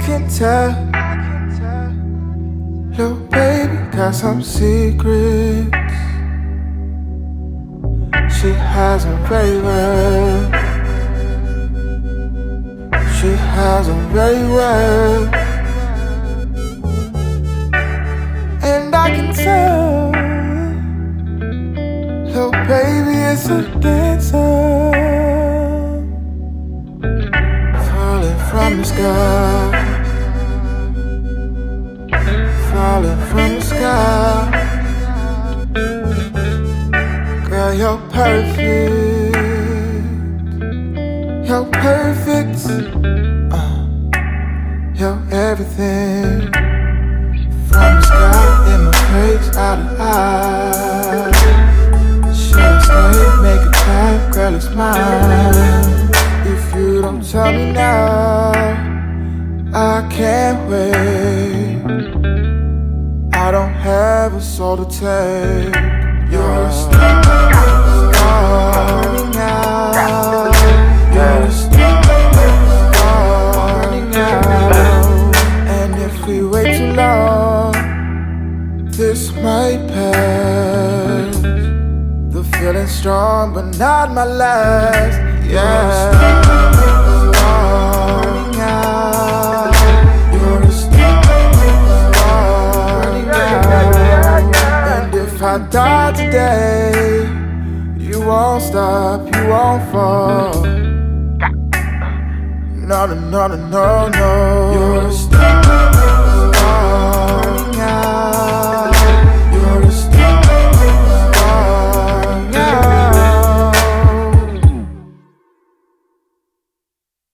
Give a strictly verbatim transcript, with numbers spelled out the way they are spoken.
can tell, little baby got some secrets she has them very well. She has them very well. And I can tell, little baby is a dancer, falling from the sky, falling from the sky. Girl, you're perfect, you're perfect, uh, you're everything. From the sky in my face, out of eyes. Should I stay, make a time, girl, it's mine. If you don't tell me now, I can't wait. I don't have a soul to take. You're a star, star burning out. You're a star, star burning out. And if we wait too long, this might pass. The feeling's strong, but not my last. Yeah, star burning out. You're a star, star burning out. And if I die today, you won't stop, you won't fall. No, no, no, no, no, no. You're a star.